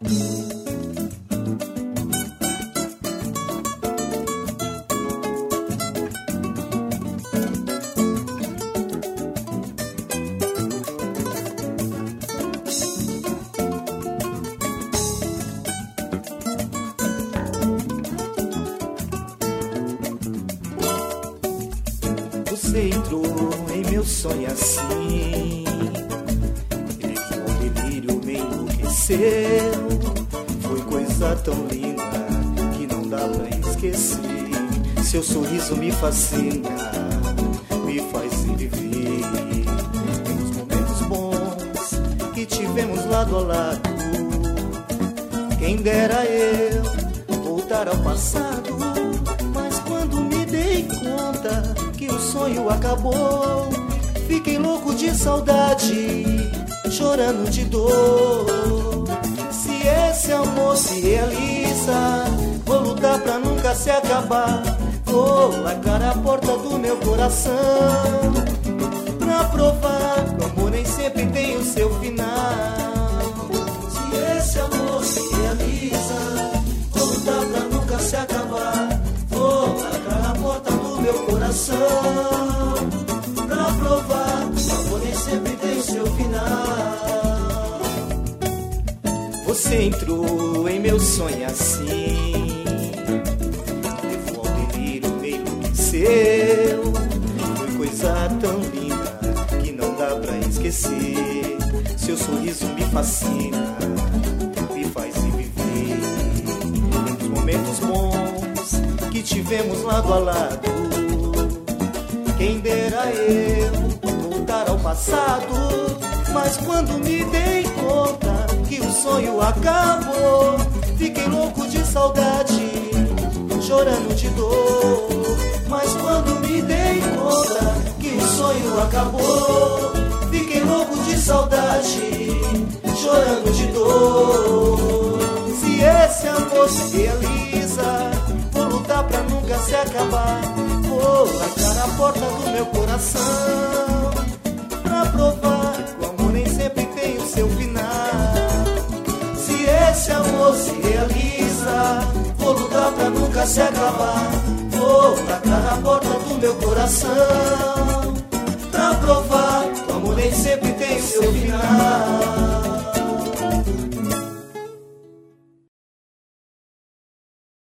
Você entrou em meu sonho assim, e com o delírio me enlouqueceu. Foi coisa tão linda que não dá pra esquecer. Seu sorriso me fascina, me faz viver os momentos bons que tivemos lado a lado. Quem dera eu voltar ao passado, mas quando me dei conta que o sonho acabou, fiquei louco de saudade, chorando de dor. Se esse amor se realiza, vou lutar pra nunca se acabar. Vou largar a porta do meu coração pra provar que o amor nem sempre tem o seu final. Se esse amor se realiza, vou lutar pra nunca se acabar. Vou largar a porta do meu coração pra provar que o amor nem sempre tem o seu final. Você entrou em meu sonho assim, levou ao delírio, me enlouqueceu. Foi coisa tão linda que não dá pra esquecer. Seu sorriso me fascina, me faz viver os momentos bons que tivemos lado a lado. Quem dera eu voltar ao passado, mas quando me dei conta que o sonho acabou, fiquei louco de saudade, chorando de dor. Mas quando me dei conta que o sonho acabou, fiquei louco de saudade, chorando de dor. Se esse amor se realiza, vou lutar pra nunca se acabar. Vou largar a porta do meu coração pra provar que o amor nem sempre tem o seu final. Se esse amor se realiza, vou lutar pra nunca se acabar. Vou largar a porta do meu coração pra provar que o amor nem sempre tem o seu final.